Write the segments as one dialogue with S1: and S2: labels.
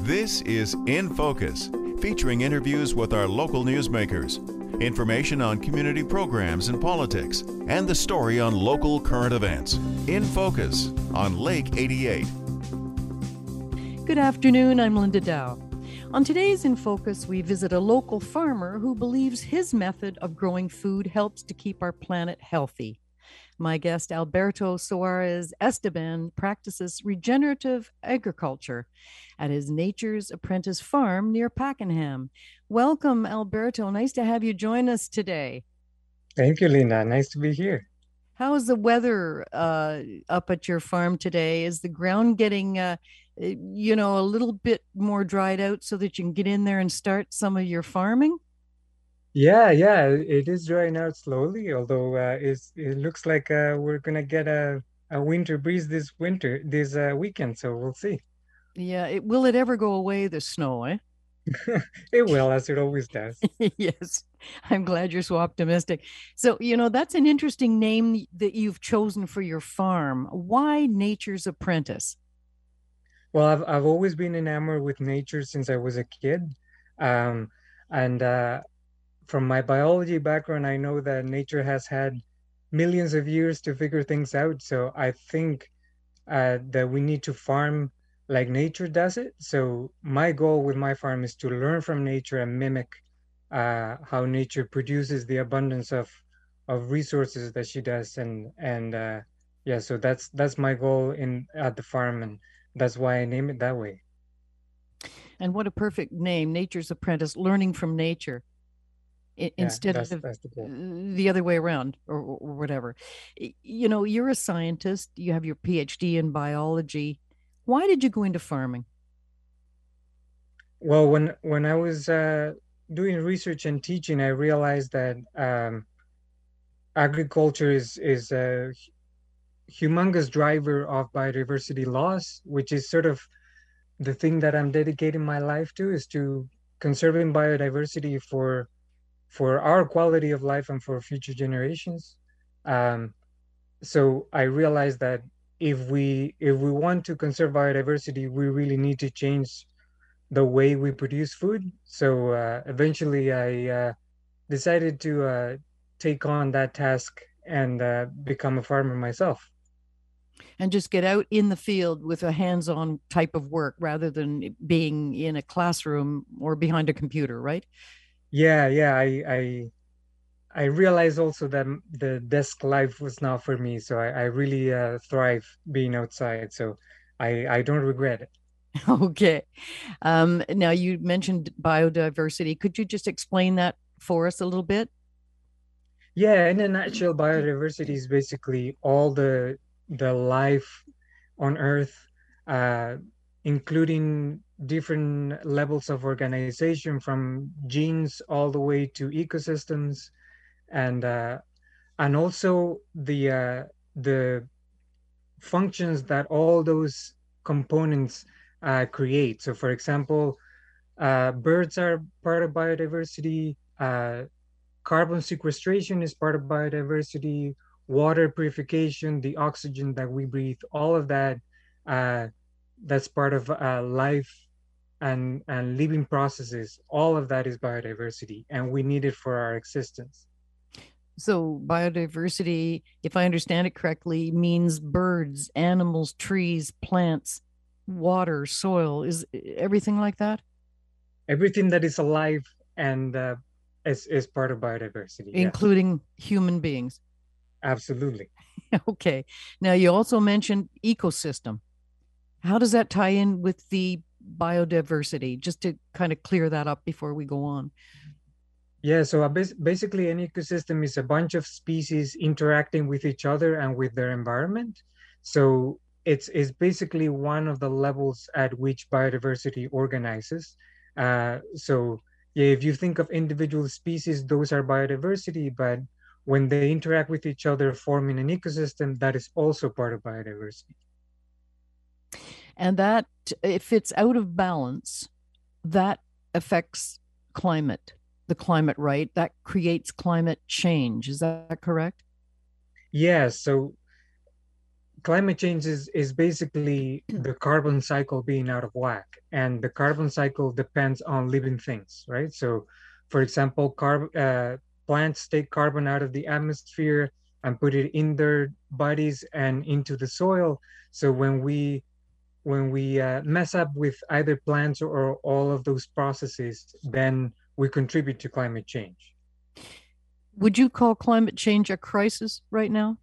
S1: This is In Focus, featuring interviews with our local newsmakers, information on community programs and politics, and the story on local current events. In Focus on Lake 88.
S2: Good afternoon, I'm Linda Dow. On today's In Focus, we visit a local farmer who believes his method of growing food helps to keep our planet healthy. My guest, Alberto Soares Esteban, practices regenerative agriculture at his Nature's Apprentice farm near Pakenham. Welcome, Alberto. Nice to have you join us today.
S3: Thank you, Linda. Nice to be here.
S2: How is the weather up at your farm today? Is the ground getting, a little bit more dried out so that you can get in there and start some of your farming?
S3: Yeah, it is drying out slowly, although it looks like we're gonna get a winter breeze this weekend, so we'll see.
S2: Yeah, will it ever go away, the snow, eh?
S3: It will, as it always does.
S2: Yes, I'm glad you're so optimistic. So, that's an interesting name that you've chosen for your farm. Why Nature's Apprentice?
S3: Well, I've always been enamored with nature since I was a kid, and from my biology background, I know that nature has had millions of years to figure things out. So I think that we need to farm like nature does it. So my goal with my farm is to learn from nature and mimic how nature produces the abundance of resources that she does. And yeah, so that's my goal at the farm, and that's why I name it that way.
S2: And what a perfect name, Nature's Apprentice, learning from nature instead of
S3: that's
S2: the other way around or whatever. You're a scientist, you have your PhD in biology. Why did you go into farming?
S3: Well, when I was doing research and teaching, I realized that agriculture is a humongous driver of biodiversity loss, which is sort of the thing that I'm dedicating my life to, is to conserving biodiversity for our quality of life and for future generations. So I realized that if we want to conserve biodiversity, we really need to change the way we produce food. So eventually, I decided to take on that task and become a farmer myself.
S2: And just get out in the field with a hands-on type of work rather than being in a classroom or behind a computer, right?
S3: Yeah. I realized also that the desk life was not for me, so I really thrive being outside. So I don't regret it.
S2: Okay. Now you mentioned biodiversity. Could you just explain that for us a little bit?
S3: Yeah, in a nutshell, biodiversity is basically all the life on Earth, uh, including different levels of organization, from genes all the way to ecosystems, and uh, and also the functions that all those components create. So, for example, birds are part of biodiversity. Carbon sequestration is part of biodiversity. Water purification, the oxygen that we breathe, all of that, uh, that's part of life and living processes. All of that is biodiversity, and we need it for our existence.
S2: So biodiversity, if I understand it correctly, means birds, animals, trees, plants, water, soil, is everything like that?
S3: Everything that is alive and is part of biodiversity. Yes,
S2: Including human beings.
S3: absolutely.
S2: Okay. Now you also mentioned ecosystem. How does that tie in with the biodiversity? Just to kind of clear that up before we go on.
S3: Yeah, so basically an ecosystem is a bunch of species interacting with each other and with their environment. So it's basically one of the levels at which biodiversity organizes. So yeah, if you think of individual species, those are biodiversity, but when they interact with each other, forming an ecosystem, that is also part of biodiversity.
S2: And that, if it's out of balance, that affects climate, the climate, right? That creates climate change. Is that correct?
S3: Yeah, so climate change is basically the carbon cycle being out of whack, and the carbon cycle depends on living things, right? So, for example, plants take carbon out of the atmosphere and put it in their bodies and into the soil. So when we mess up with either plants or all of those processes, then we contribute to climate change.
S2: Would you call climate change a crisis right now?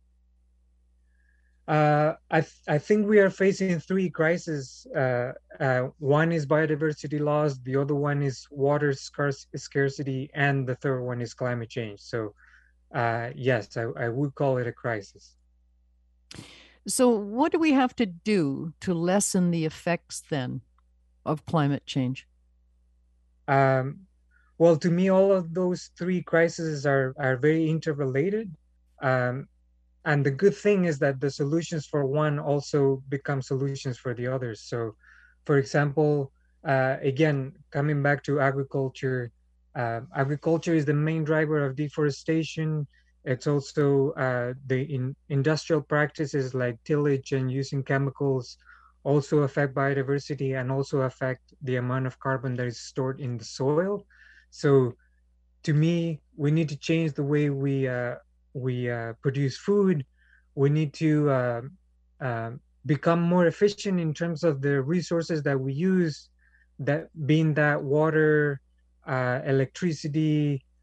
S3: I think we are facing three crises. One is biodiversity loss, the other one is water scarcity, and the third one is climate change. So, yes, I would call it a crisis.
S2: So, what do we have to do to lessen the effects then of climate change?
S3: Um, well, to me, all of those three crises are very interrelated. Um, and the good thing is that the solutions for one also become solutions for the others. So, for example, again, coming back to agriculture, agriculture is the main driver of deforestation. It's also the industrial practices like tillage and using chemicals also affect biodiversity and also affect the amount of carbon that is stored in the soil. So to me, we need to change the way we produce food. We need to become more efficient in terms of the resources that we use, that being that water, electricity,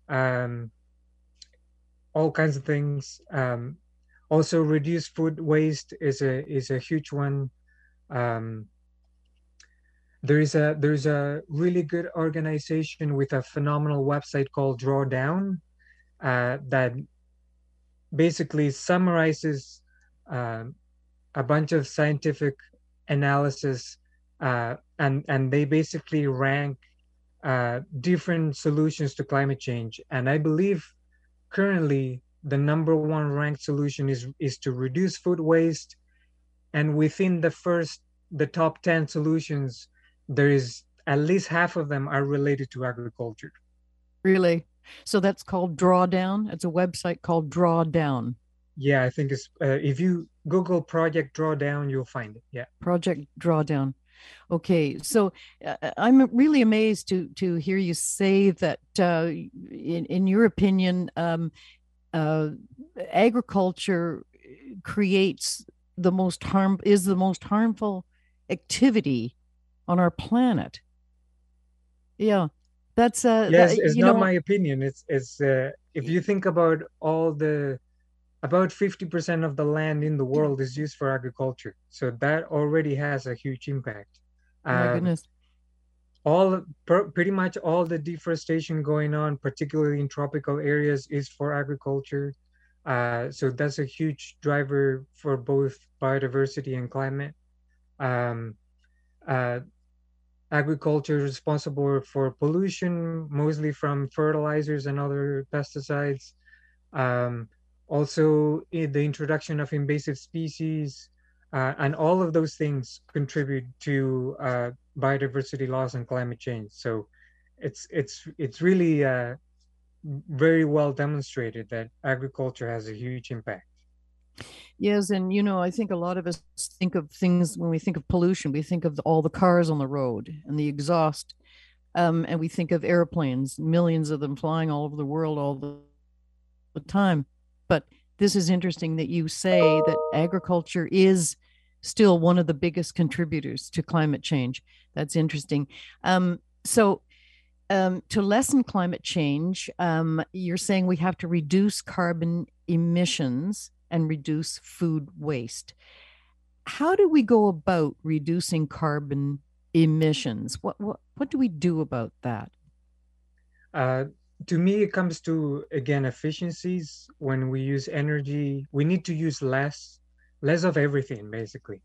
S3: all kinds of things. Also, reduce food waste is a huge one. Um, there's a really good organization with a phenomenal website called Drawdown that basically summarizes uh, a bunch of scientific analysis, and they basically rank different solutions to climate change. And I believe currently the number one ranked solution is to reduce food waste. And within the top 10 solutions, there is at least half of them are related to agriculture.
S2: Really? So that's called Drawdown. It's a website called Drawdown.
S3: Yeah, I think it's if you Google Project Drawdown, you'll find it. Yeah.
S2: Project Drawdown. Okay, so I'm really amazed to hear you say that. In your opinion, agriculture creates the most harmful activity on our planet. Yeah, that's
S3: yes, it's not my opinion. It's if you think about about 50% of the land in the world is used for agriculture. So that already has a huge impact.
S2: My goodness.
S3: Pretty much all the deforestation going on, particularly in tropical areas, is for agriculture. So that's a huge driver for both biodiversity and climate. Um, Agriculture is responsible for pollution, mostly from fertilizers and other pesticides. Also, the introduction of invasive species, and all of those things contribute to biodiversity loss and climate change. So it's really very well demonstrated that agriculture has a huge impact.
S2: Yes, and I think a lot of us think of things when we think of pollution. We think of all the cars on the road and the exhaust, and we think of airplanes, millions of them flying all over the world all the time. But this is interesting that you say that agriculture is still one of the biggest contributors to climate change. That's interesting. So to lessen climate change, you're saying we have to reduce carbon emissions and reduce food waste. How do we go about reducing carbon emissions? What do we do about that?
S3: To me, it comes to, again, efficiencies. When we use energy, we need to use less of everything, basically.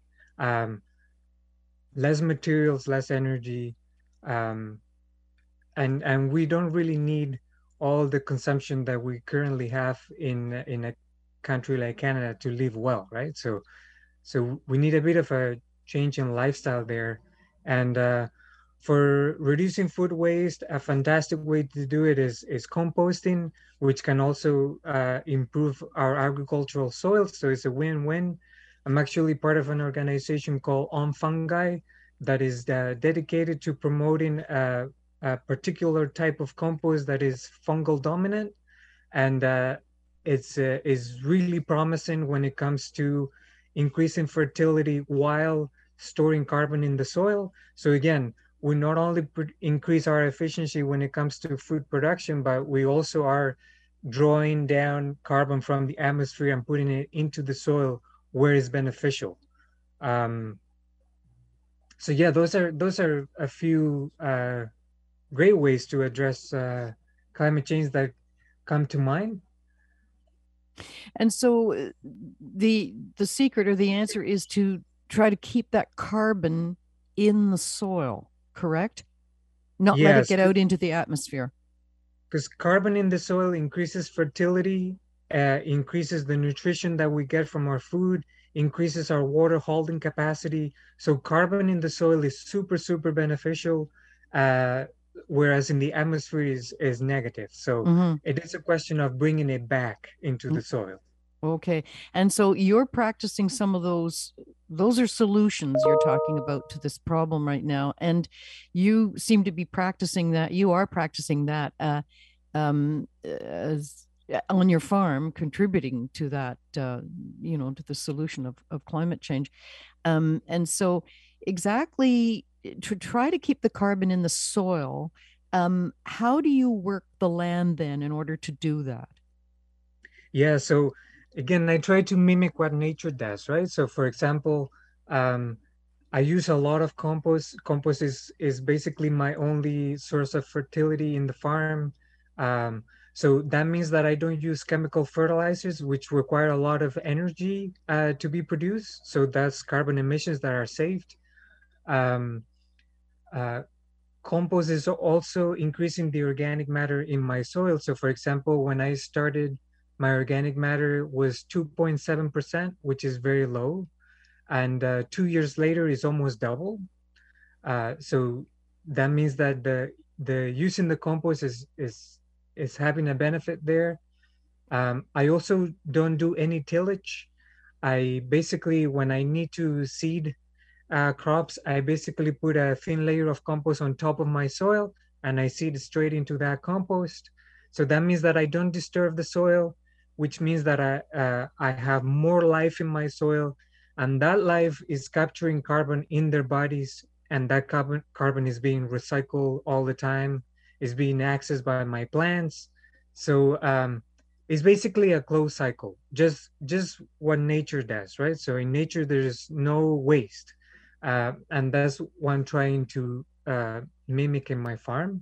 S3: Less materials, less energy, and we don't really need all the consumption that we currently have in a country like Canada to live well, right? So we need a bit of a change in lifestyle there. And for reducing food waste, a fantastic way to do it is composting, which can also improve our agricultural soil. So it's a win-win. I'm actually part of an organization called On Fungi that is dedicated to promoting a particular type of compost that is fungal dominant, and it's is really promising when it comes to increasing fertility while storing carbon in the soil. So again, we not only increase our efficiency when it comes to food production, but we also are drawing down carbon from the atmosphere and putting it into the soil where it's beneficial. Um, so yeah, those are a few great ways to address climate change that come to mind.
S2: And so the secret or the answer is to try to keep that carbon in the soil, correct? Not let it
S3: Yes,
S2: get out into the atmosphere.
S3: because carbon in the soil increases fertility, increases the nutrition that we get from our food, increases our water holding capacity. So carbon in the soil is super, super beneficial, uh, whereas in the atmosphere is negative. So
S2: Mm-hmm.
S3: it is a question of bringing it back into the soil.
S2: Okay. And so you're practicing some of those are solutions you're talking about to this problem right now. And you seem to be practicing that. You are practicing that as on your farm, contributing to that, to the solution of climate change. And so exactly to try to keep the carbon in the soil, how do you work the land then in order to do that?
S3: Yeah, so again, I try to mimic what nature does, right? So for example, um, I use a lot of compost. Compost is basically my only source of fertility in the farm. Um, so that means that I don't use chemical fertilizers, which require a lot of energy to be produced. So that's carbon emissions that are saved. Um, uh, Compost is also increasing the organic matter in my soil. So for example, when I started, my organic matter was 2.7%, which is very low. And 2 years later is almost double. So that means that the using the compost is having a benefit there. I also don't do any tillage. I basically, when I need to seed crops, I basically put a thin layer of compost on top of my soil and I seed straight into that compost. So that means that I don't disturb the soil, which means that I have more life in my soil, and that life is capturing carbon in their bodies, and that carbon is being recycled all the time, is being accessed by my plants. So it's basically a closed cycle, just what nature does, right? So in nature, there's no waste, and that's what I'm trying to mimic in my farm.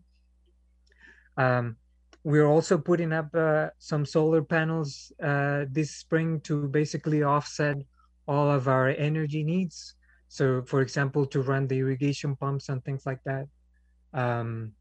S3: Um, we're also putting up some solar panels this spring to basically offset all of our energy needs. So, for example, to run the irrigation pumps and things like that. Um,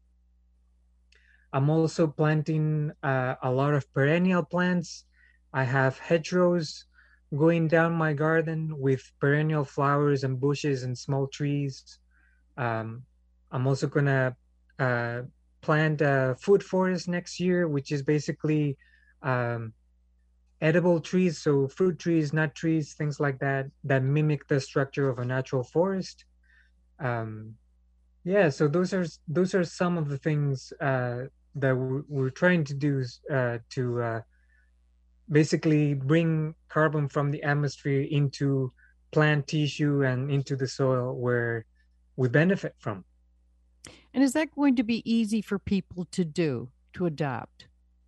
S3: I'm also planting a lot of perennial plants. I have hedgerows going down my garden with perennial flowers and bushes and small trees. Um, I'm also gonna uh, plant a food forest next year, which is basically um, edible trees, so fruit trees, nut trees, things like that, that mimic the structure of a natural forest. Um, yeah, so those are some of the things that we're trying to do to basically bring carbon from the atmosphere into plant tissue and into the soil where we benefit from.
S2: And is that going to be easy for people to do, to adapt?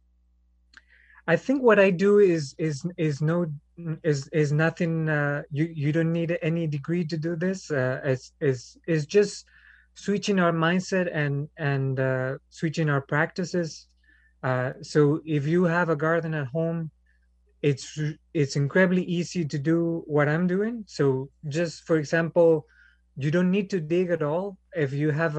S3: I think what I do is no is nothing. You don't need any degree to do this. Is just switching our mindset and switching our practices. So if you have a garden at home, it's incredibly easy to do what I'm doing. So just for example, you don't need to dig at all. If you have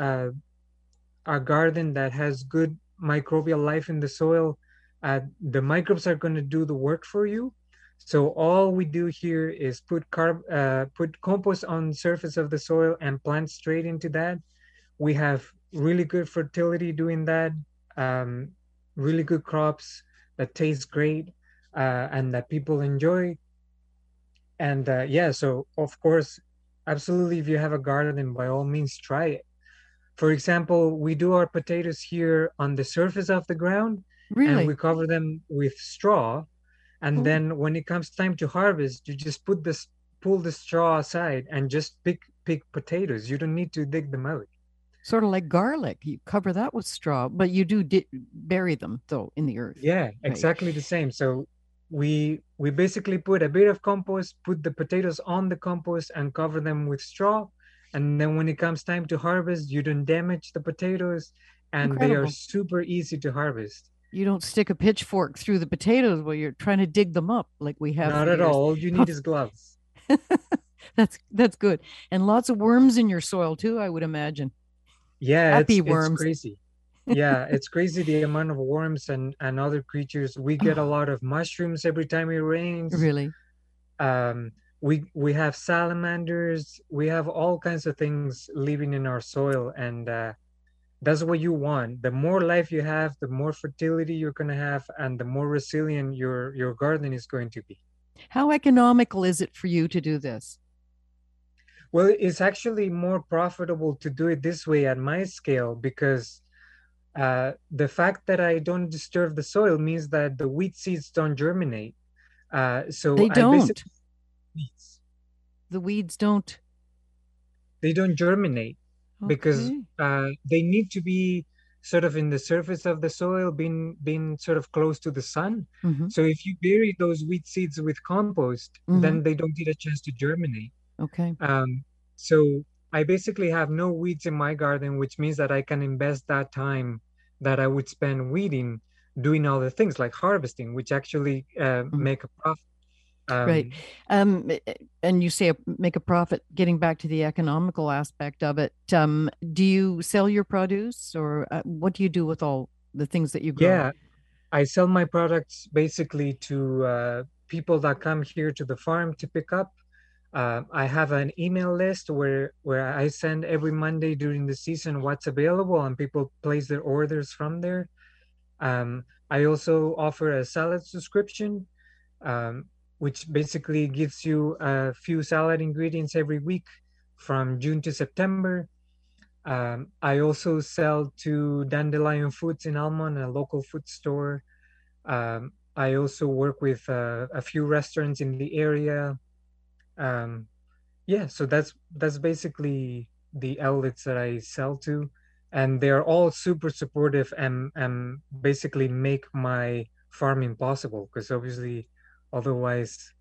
S3: a garden that has good microbial life in the soil, the microbes are going to do the work for you. So all we do here is put compost on the surface of the soil and plant straight into that. We have really good fertility doing that, um, really good crops that taste great and that people enjoy. And yeah, so of course, absolutely, if you have a garden, by all means, try it. For example, we do our potatoes here on the surface of the ground, and we
S2: Really?
S3: cover them with straw. And
S2: Oh,
S3: then when it comes time to harvest, you just pull the straw aside and just pick potatoes. You don't need to dig them out.
S2: sort of like garlic. You cover that with straw, but you do bury them though in the earth,
S3: Yeah,
S2: right?
S3: exactly the same. So we basically put a bit of compost, put the potatoes on the compost and cover them with straw. And then when it comes time to harvest, you don't damage the potatoes and they are
S2: Incredible.
S3: super easy to harvest.
S2: You don't stick a pitchfork through the potatoes while you're trying to dig them up like we have
S3: Not
S2: for
S3: at
S2: years.
S3: all. All you need is gloves.
S2: That's good. And lots of worms in your soil too, I would imagine.
S3: Yeah,
S2: Happy
S3: it's
S2: worms.
S3: crazy. Yeah, it's crazy the amount of worms and other creatures. We get a lot of mushrooms every time it rains.
S2: Really?
S3: Um, we have salamanders. We have all kinds of things living in our soil, and that's what you want. The more life you have, the more fertility you're going to have, and the more resilient your garden is going to be.
S2: How economical is it for you to do this?
S3: Well, it's actually more profitable to do it this way at my scale because the fact that I don't disturb the soil means that the wheat seeds don't germinate. So
S2: They
S3: I
S2: don't.
S3: basically weeds.
S2: The weeds don't.
S3: They don't germinate because
S2: Okay.
S3: they need to be sort of in the surface of the soil, being sort of close to the sun.
S2: Mm-hmm.
S3: So if you bury those wheat seeds with compost,
S2: Mm-hmm.
S3: then they don't get a chance to germinate.
S2: Okay.
S3: So I basically have no weeds in my garden, which means that I can invest that time that I would spend weeding doing other things like harvesting, which actually
S2: Mm-hmm.
S3: make a profit.
S2: Right.
S3: Um,
S2: And you say make a profit, getting back to the economical aspect of it. Do you sell your produce or what do you do with all the things that you grow?
S3: yeah, I sell my products basically to people that come here to the farm to pick up. I have an email list where I send every Monday during the season what's available, and people place their orders from there. I also offer a salad subscription, um, which basically gives you a few salad ingredients every week from June to September. I also sell to Dandelion Foods in Almond, a local food store. I also work with a few restaurants in the area. Um, yeah, so that's basically the outlets that I sell to, and they're all super supportive and basically make my farming possible because obviously, otherwise,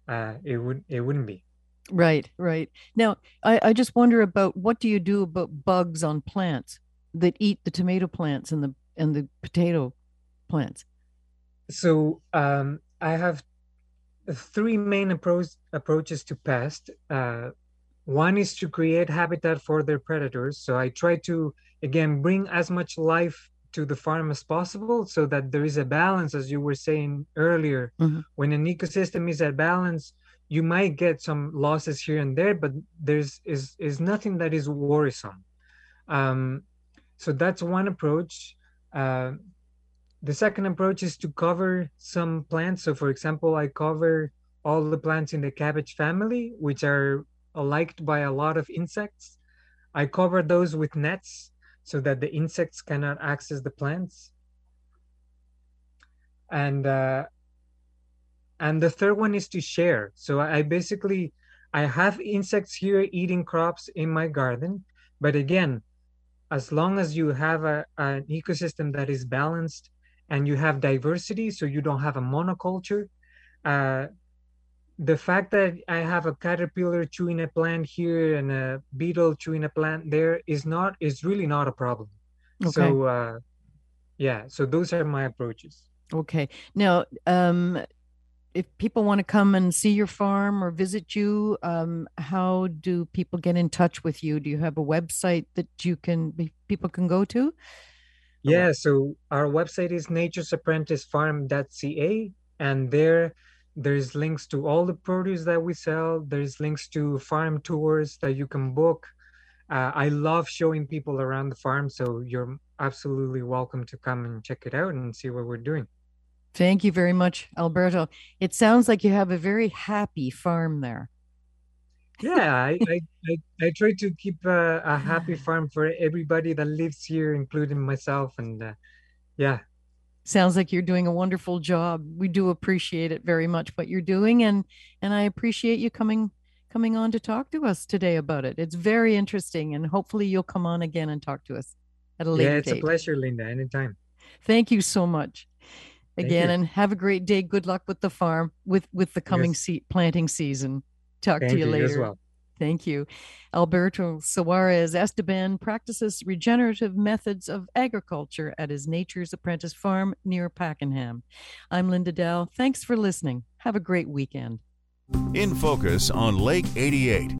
S3: it wouldn't be.
S2: Right, right. Now, I just wonder about what do you do about bugs on plants that eat the tomato plants and the potato plants?
S3: So I have three main approaches to pest. One is to create habitat for their predators. So I try to, again, bring as much life to the farm as possible so that there is a balance, as you were saying earlier.
S2: Hmm.
S3: When an ecosystem is at balance, you might get some losses here and there, but is nothing that is worrisome. Um, so that's one approach. Uh, the second approach is to cover some plants. So, for example, I cover all the plants in the cabbage family, which are liked by a lot of insects. I cover those with nets so that the insects cannot access the plants. And the third one is to share. So I basically I have insects here eating crops in my garden, but again, as long as you have an ecosystem that is balanced and you have diversity, so you don't have a monoculture, uh, the fact that I have a caterpillar chewing a plant here and a beetle chewing a plant there is really not a problem.
S2: Okay.
S3: So yeah, so those are my approaches.
S2: Okay. Now, if people want to come and see your farm or visit you, how do people get in touch with you? Do you have a website that people can go to? Or what?
S3: Yeah, so our website is naturesapprenticefarm.ca, and there's links to all the produce that we sell. There's links to farm tours that you can book. I love showing people around the farm, so you're absolutely welcome to come and check it out and see what we're doing.
S2: Thank you very much, Alberto. It sounds like you have a very happy farm there.
S3: Yeah, I try to keep a happy farm for everybody that lives here, including myself. And yeah,
S2: Sounds like you're doing a wonderful job. We do appreciate it very much what you're doing, and I appreciate you coming on to talk to us today about it. It's very interesting, and hopefully you'll come on again and talk to us at a
S3: yeah,
S2: later
S3: it's a
S2: date.
S3: pleasure, Linda. Anytime.
S2: Thank you so much
S3: Thank
S2: again,
S3: you.
S2: and have a great day. Good luck with the farm, with the coming
S3: Yes,
S2: planting season. Talk to
S3: thank
S2: you
S3: you. You as
S2: later.
S3: well.
S2: Thank you. Alberto Suarez Esteban practices regenerative methods of agriculture at his Nature's Apprentice farm near Pakenham. I'm Linda Dow. Thanks for listening. Have a great weekend.
S1: In Focus on Lake 88.